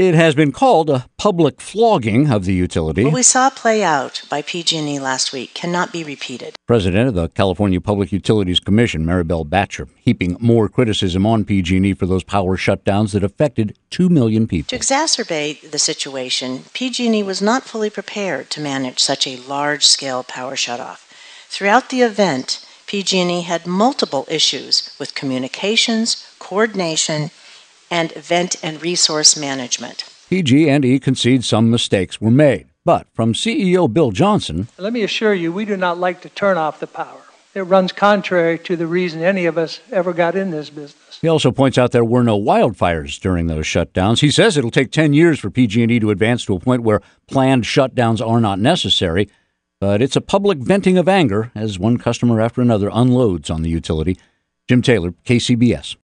It has been called a public flogging of the utility. What we saw play out by PG&E last week cannot be repeated. President of the California Public Utilities Commission, Maribel Batcher, heaping more criticism on PG&E for those power shutdowns that affected 2 million people. To exacerbate the situation, PG&E was not fully prepared to manage such a large-scale power shutoff. Throughout the event, PG&E had multiple issues with communications, coordination, and event and resource management. PG&E concedes some mistakes were made, but from CEO Bill Johnson, let me assure you, we do not like to turn off the power. It runs contrary to the reason any of us ever got in this business. He also points out there were no wildfires during those shutdowns. He says it'll take 10 years for PG&E to advance to a point where planned shutdowns are not necessary, but it's a public venting of anger as one customer after another unloads on the utility. Jim Taylor, KCBS.